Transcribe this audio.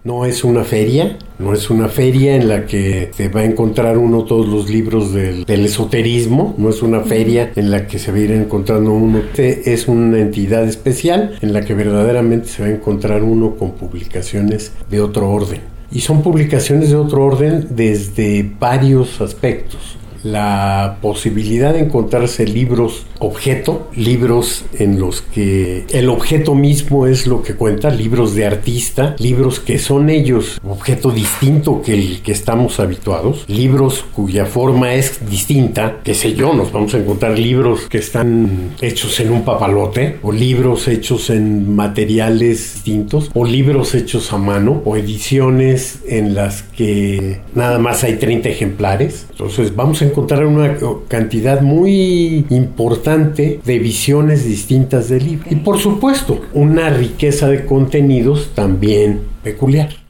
No es una feria, en la que se va a encontrar uno todos los libros del esoterismo, no es una feria en la que se va a ir encontrando uno, es una entidad especial en la que verdaderamente se va a encontrar uno con publicaciones de otro orden. Y son publicaciones de otro orden desde varios aspectos. La posibilidad de encontrarse libros objeto, libros en los que el objeto mismo es lo que cuenta, libros de artista, libros que son ellos objeto distinto que el que estamos habituados, libros cuya forma es distinta, qué sé yo, nos vamos a encontrar libros que están hechos en un papalote, o libros hechos en materiales distintos, o libros hechos a mano, o ediciones en las que nada más hay 30 ejemplares. Entonces vamos a encontrar una cantidad muy importante de visiones distintas del libro. Y por supuesto, una riqueza de contenidos también peculiar.